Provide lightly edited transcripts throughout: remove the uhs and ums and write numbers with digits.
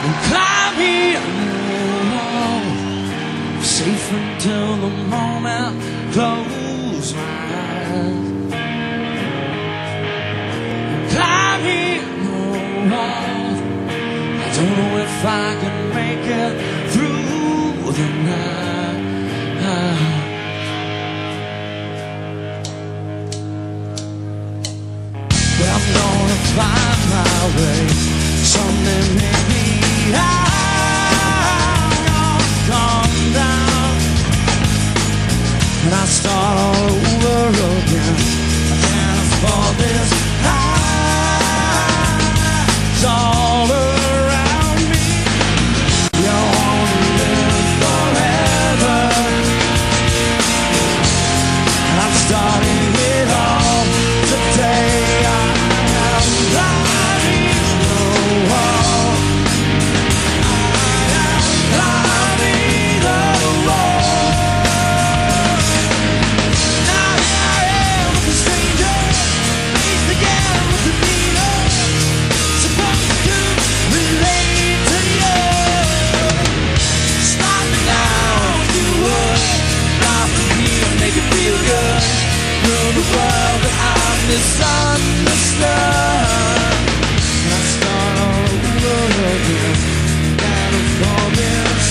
and climbing the wall, safe until the moment close my eyes. I'm climbing the wall, I don't know if I can make it through the night. But I'm gonna find my way. Someday maybe I'm gonna come down, and I start all over again. I can't afford this high. It's all around me. You wanna live forever, and I'm starting it all today. Misunderstood. I start all over again. Gotta fall this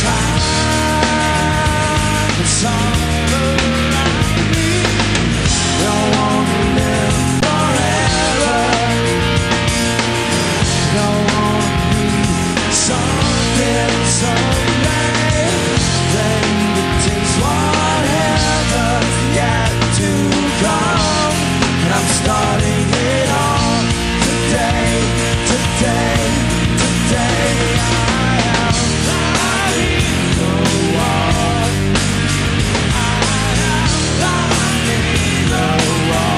high. It's all around me. Don't wanna live forever. Don't wanna be something someday. Ready to taste whatever's yet to come. I'm starting it all today, today, today. I am climbing the wall. I am climbing the wall.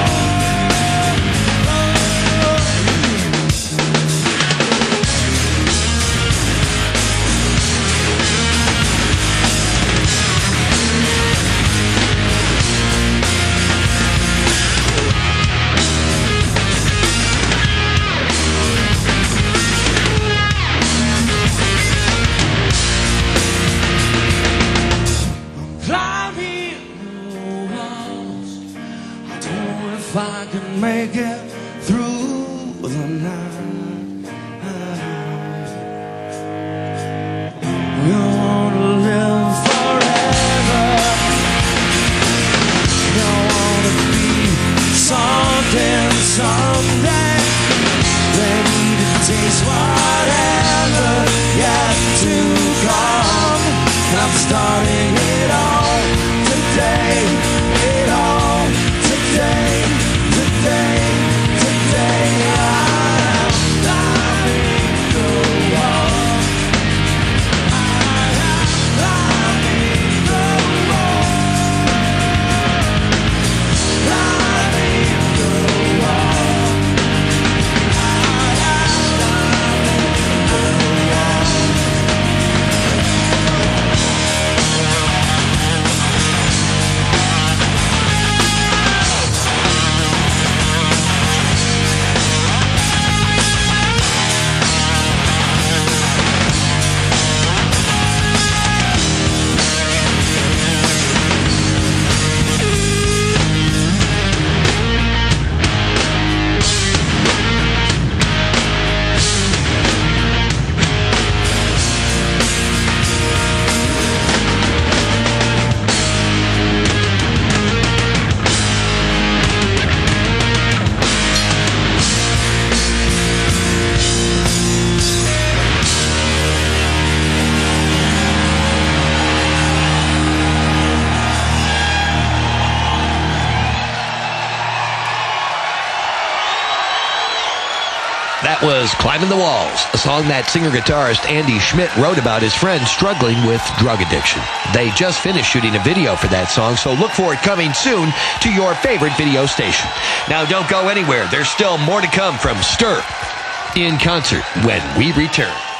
If I can make it through the night, you wanna live forever. You wanna be something someday. Ready to taste whatever yet to come. And I'm starting it all today. It all today. Today, today, I'm climbing the wall. I am climbing the wall. Climbing the wall. I am climbing the wall. That was Climbing the Walls, a song that singer-guitarist Andy Schmidt wrote about his friend struggling with drug addiction. They just finished shooting a video for that song, so look for it coming soon to your favorite video station. Now, don't go anywhere. There's still more to come from Stir in concert when we return.